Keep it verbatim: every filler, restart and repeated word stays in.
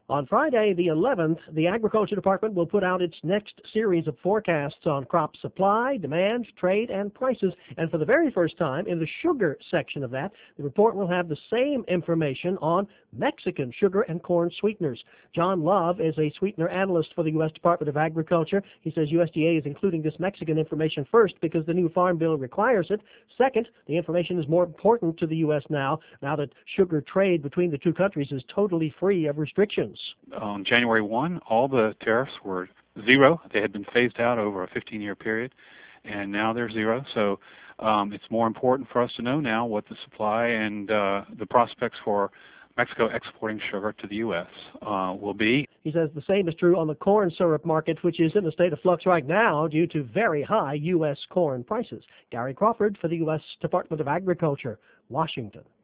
On Friday, the eleventh, the Agriculture Department will put out its next series of forecasts on crop supply, demand, trade, and prices. And for the very first time, in the sugar section of that, the report will have the same information on Mexican sugar and corn sweeteners. John Love is a sweetener analyst for the U S Department of Agriculture. He says U S D A is including this Mexican information first because the new Farm Bill requires it. Second, the information is more important to the U S now, now that sugar trade between the two countries is totally free of restrictions. On January first, all the tariffs were zero. They had been phased out over a fifteen-year period, and now they're zero. So um, it's more important for us to know now what the supply and uh, the prospects for Mexico exporting sugar to the U S uh, will be. He says the same is true on the corn syrup market, which is in a state of flux right now due to very high U S corn prices. Gary Crawford for the U S Department of Agriculture, Washington.